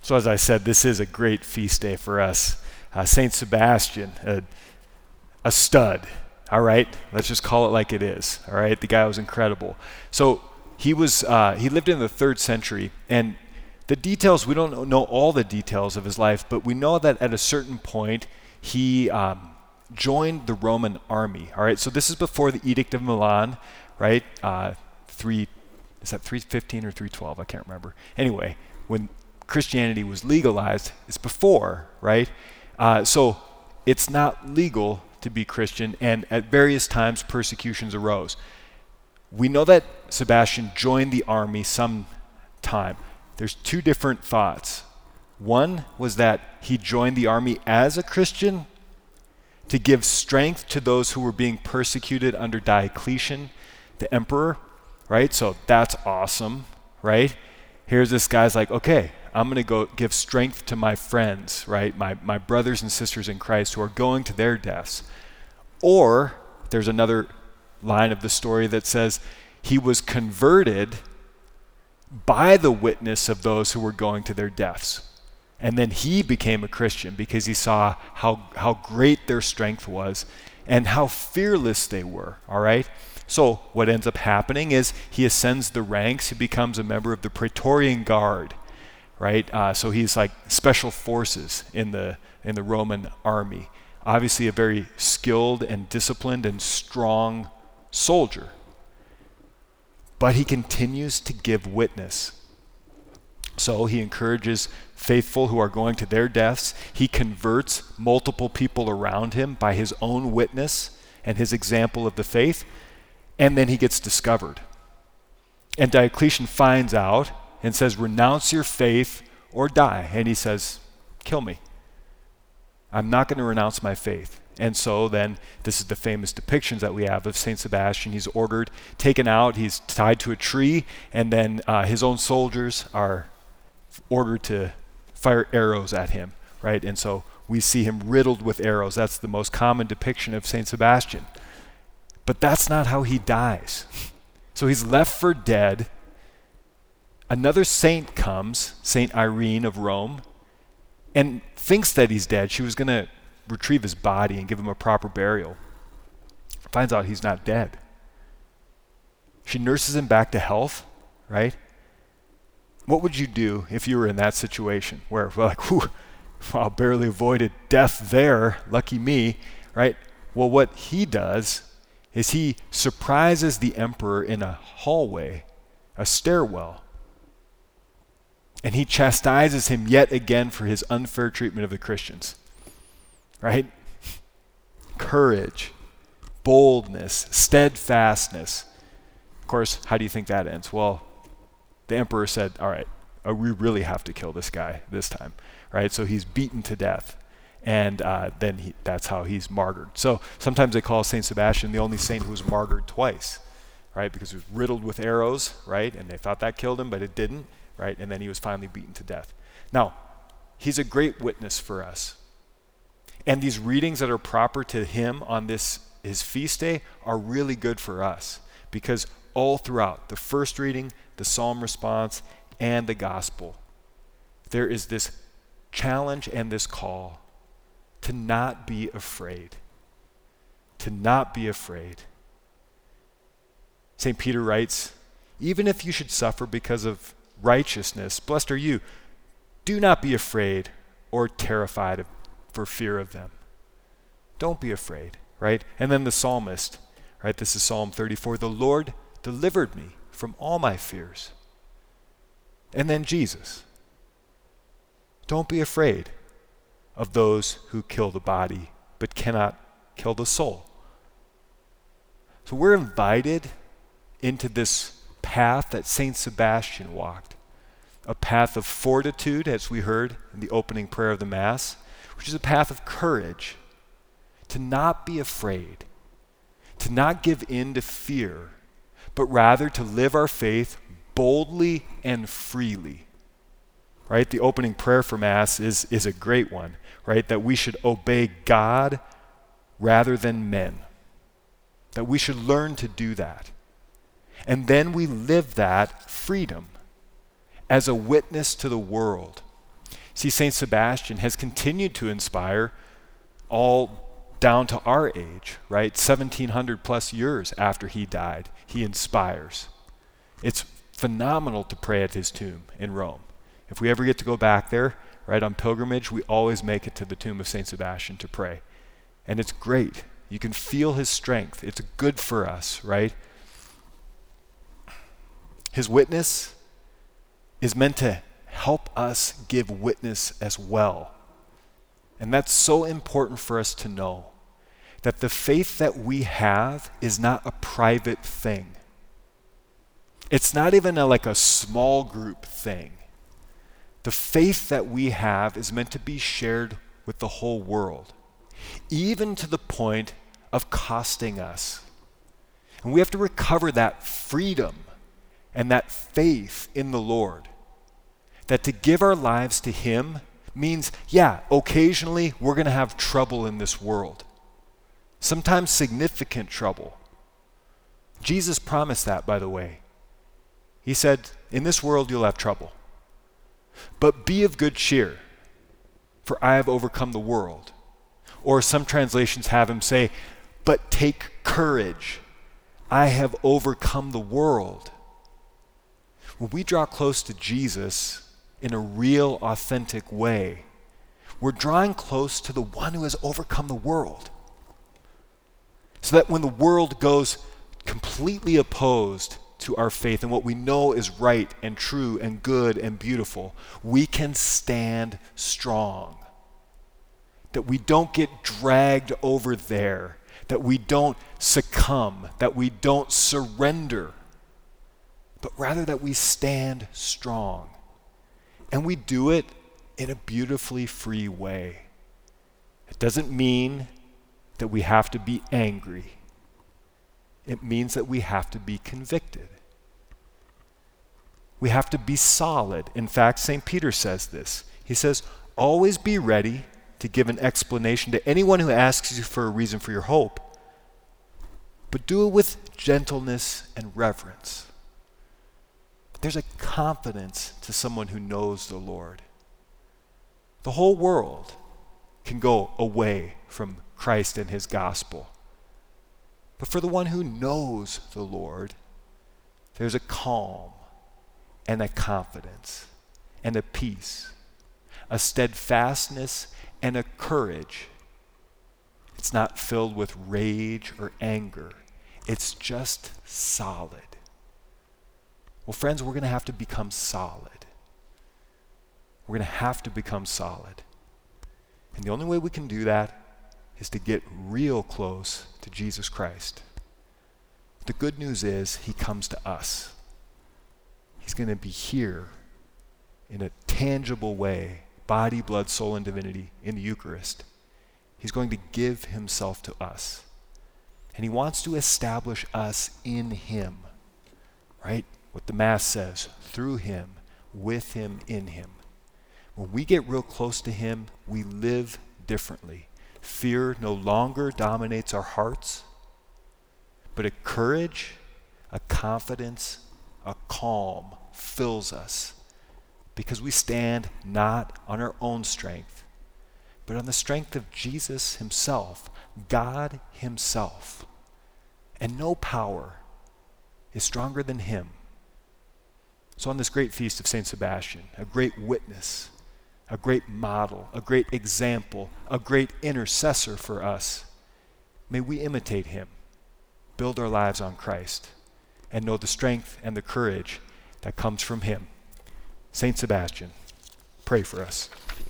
So as I said, this is a great feast day for us. Saint Sebastian, a stud, all right? Let's just call it like it is, all right? The guy was incredible. So he lived in the 3rd century, and the details, we don't know all the details of his life, but we know that at a certain point, he joined the Roman army, all right? So this is before the Edict of Milan, right? Is that 315 or 312? I can't remember. Anyway, when Christianity was legalized, it's before, right? So it's not legal to be Christian, and at various times persecutions arose. We know that Sebastian joined the army sometime. There's 2 different thoughts. One was that he joined the army as a Christian to give strength to those who were being persecuted under Diocletian, the emperor, right? So that's awesome, right? Here's this guy's like, okay, I'm going to go give strength to my friends, right? My brothers and sisters in Christ who are going to their deaths. Or there's another line of the story that says he was converted by the witness of those who were going to their deaths. And then he became a Christian because he saw how great their strength was and how fearless they were, all right? So what ends up happening is he ascends the ranks, he becomes a member of the Praetorian Guard, right? So he's like special forces in the Roman army. Obviously a very skilled and disciplined and strong soldier. But he continues to give witness. So he encourages faithful who are going to their deaths. He converts multiple people around him by his own witness and his example of the faith. And then he gets discovered. And Diocletian finds out and says, renounce your faith or die. And he says, kill me. I'm not going to renounce my faith. And so then, this is the famous depictions that we have of Saint Sebastian. He's ordered, taken out, he's tied to a tree, and then his own soldiers are ordered to fire arrows at him, right? And so we see him riddled with arrows. That's the most common depiction of Saint Sebastian. But that's not how he dies. So he's left for dead. Another saint comes, Saint Irene of Rome, and thinks that he's dead. She was going to retrieve his body and give him a proper burial. Finds out he's not dead. She nurses him back to health, right? What would you do if you were in that situation where we're like, whew, well, barely avoided death there, lucky me, right? Well, what he does is he surprises the emperor in a hallway, a stairwell, and he chastises him yet again for his unfair treatment of the Christians. Right? Courage, boldness, steadfastness. Of course, how do you think that ends? Well, the emperor said, all right, we really have to kill this guy this time, right? So he's beaten to death, and then that's how he's martyred. So sometimes they call Saint Sebastian the only saint who was martyred twice, right? Because he was riddled with arrows, right? And they thought that killed him, but it didn't, right? And then he was finally beaten to death. Now, he's a great witness for us. And these readings that are proper to him on his feast day are really good for us, because all throughout the first reading, the psalm response, and the gospel, there is this challenge and this call to not be afraid. To not be afraid. St. Peter writes, even if you should suffer because of righteousness, blessed are you. Do not be afraid or terrified for fear of them. Don't be afraid, right? And then the psalmist, right? This is Psalm 34. The Lord delivered me from all my fears. And then Jesus. Don't be afraid of those who kill the body but cannot kill the soul. So we're invited into this path that Saint Sebastian walked, a path of fortitude, as we heard in the opening prayer of the Mass, which is a path of courage, to not be afraid, to not give in to fear, but rather to live our faith boldly and freely. Right? The opening prayer for Mass is a great one, right? That we should obey God rather than men. That we should learn to do that. And then we live that freedom as a witness to the world. See, St. Sebastian has continued to inspire all down to our age, right? 1700 plus years after he died, he inspires. It's phenomenal to pray at his tomb in Rome. If we ever get to go back there, right, on pilgrimage, we always make it to the tomb of St. Sebastian to pray. And it's great. You can feel his strength. It's good for us, right? His witness is meant to help us give witness as well. And that's so important for us to know, that the faith that we have is not a private thing. It's not even like a small group thing. The faith that we have is meant to be shared with the whole world, even to the point of costing us. And we have to recover that freedom and that faith in the Lord, that to give our lives to him means, yeah, occasionally we're going to have trouble in this world. Sometimes significant trouble. Jesus promised that, by the way. He said, in this world you'll have trouble. But be of good cheer, for I have overcome the world. Or some translations have him say, but take courage, I have overcome the world. When we draw close to Jesus in a real, authentic way, we're drawing close to the one who has overcome the world. So that when the world goes completely opposed to our faith and what we know is right and true and good and beautiful, we can stand strong. That we don't get dragged over there, that we don't succumb, that we don't surrender, but rather that we stand strong. And we do it in a beautifully free way. It doesn't mean that we have to be angry. It means that we have to be convicted. We have to be solid. In fact, St. Peter says this. He says, always be ready to give an explanation to anyone who asks you for a reason for your hope, but do it with gentleness and reverence. There's a confidence to someone who knows the Lord. The whole world can go away from Christ and his gospel. But for the one who knows the Lord, there's a calm and a confidence and a peace, a steadfastness and a courage. It's not filled with rage or anger. It's just solid. Well, friends, we're going to have to become solid. We're going to have to become solid. And the only way we can do that is to get real close to Jesus Christ. The good news is he comes to us. He's going to be here in a tangible way, body, blood, soul, and divinity in the Eucharist. He's going to give himself to us. And he wants to establish us in him, right? What the Mass says, through him, with him, in him. When we get real close to him, we live differently. Fear no longer dominates our hearts, but a courage, a confidence, a calm fills us because we stand not on our own strength, but on the strength of Jesus himself, God himself. And no power is stronger than him. So on this great feast of St. Sebastian, a great witness, a great model, a great example, a great intercessor for us, may we imitate him, build our lives on Christ, and know the strength and the courage that comes from him. St. Sebastian, pray for us.